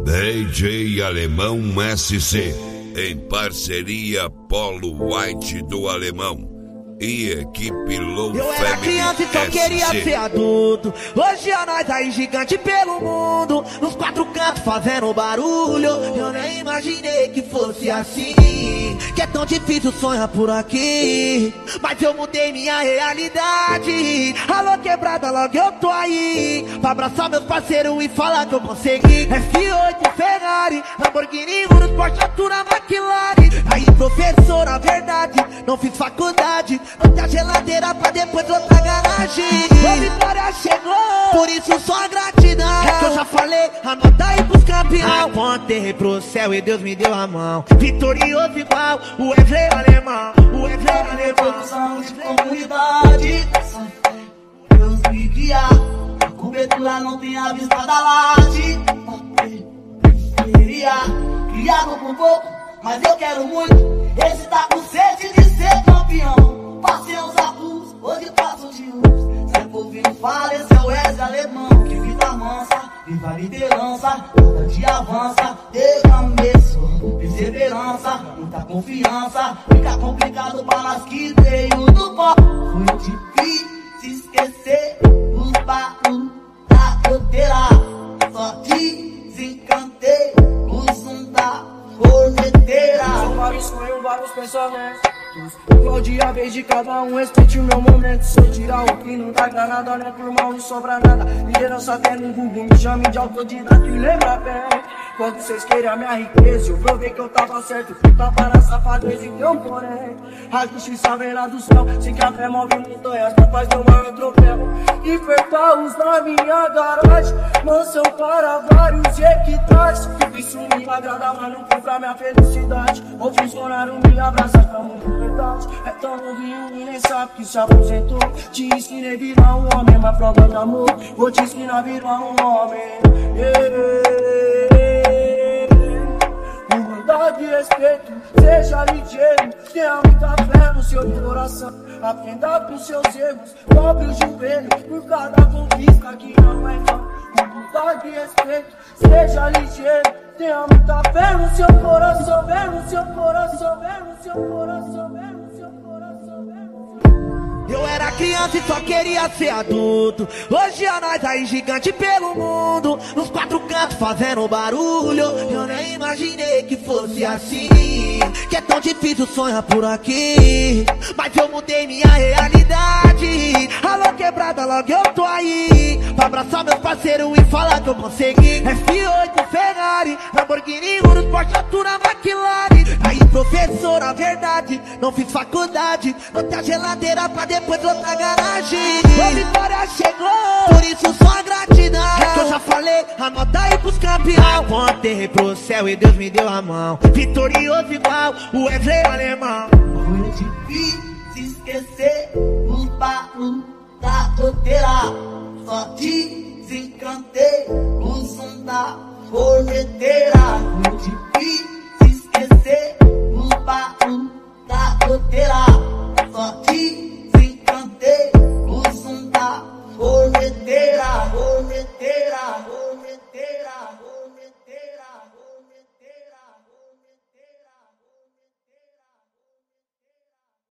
DJ Alemão SC, em parceria Polo White do Alemão e equipe Low Family. Eu era criança e só queria ser adulto. Hoje a nós aí gigante pelo mundo, nos quatro cantos fazendo barulho. Eu nem imaginei que fosse assim, que é tão difícil sonhar por aqui. Mas eu mudei minha realidade. Alô quebrada, logo eu tô aí pra abraçar meus parceiros e falar que eu consegui. F8, Ferrari, Lamborghini, Urus, Porsche, Altura, McLaren. Aí professor, na verdade, não fiz faculdade, não tem a geladeira pra depois outra garagem. A vitória chegou, por isso só gratidão. É que eu já falei, anota aí pros campeão. Apontei pro céu e Deus me deu a mão. Vitorioso igual o Wesley Alemão. O Wesley Alemão. Produção de comunidade, Deus me guiar. A cobertura não tem a vista da laje. Queria, criado com pouco, mas eu quero muito. Esse tá com sede de ser campeão. Passei uns abusos, hoje passo de luz. Se o ouvindo fala, esse é o Wesley Alemão. Que vida mansa, viva a liderança, cada dia avança. Descameço, perseverança, muita confiança. Fica complicado para nós que veio do pó. Foi difícil esquecer os barulhos da goteira. Só desencantei o som da corneteira. São vários sonhos, vários pensamentos. Qual dia, vez de cada um, respeite o meu momento. Se eu tirar o que não dá granada, não é por mal, não sobra nada. Liderança até no Google, me chame de autodidata e lembra bem. Quando vocês querem a minha riqueza, eu provei que eu tava certo. Fui tapar a safadeza e deu porém. A justiça vem lá do céu, se que a fé move montanhas, capaz de um maior troféu. E perpaus na minha garagem, mansão para vários equitais. Isso me agrada, mas não compra minha felicidade. O funcionário me abraça, tamo de verdade. É tão novinho e nem sabe que se aposentou. Te ensinei a virar um homem, uma prova de amor. Vou te ensinar a virar um homem. Humildade e respeito, seja ligeiro. Tenha muita fé no seu coração. Aprenda com seus erros, dobre o joelho por cada conquista que não é vã. Humildade e respeito, seja ligeiro. Tenha muita fé no seu coração, fé no seu coração, fé no seu coração, fé no seu coração, fé no seu coração. Eu era criança e só queria ser adulto. Hoje a nós aí gigante pelo mundo, nos quatro cantos fazendo barulho. Eu nem imaginei que fosse assim, que é tão difícil sonhar por aqui. Mas eu mudei minha realidade. Alô quebrada, logo eu tô aí pra abraçar meus parceiros e falar que eu consegui. F8, Ferrari, Lamborghini, Urus, Porsche, Altura, McLaren. Aí professor, na verdade, não fiz faculdade, não tem a geladeira pra depois outra garagem. A vitória chegou, por isso só gratidão. É que eu já falei, anota aí pros campeão. Apontei pro céu e Deus me deu a mão. Vitorioso igual o Wesley Alemão. Foi difícil esquecer os barulhos da goteira. Só desencantei o som da corneteira. Foi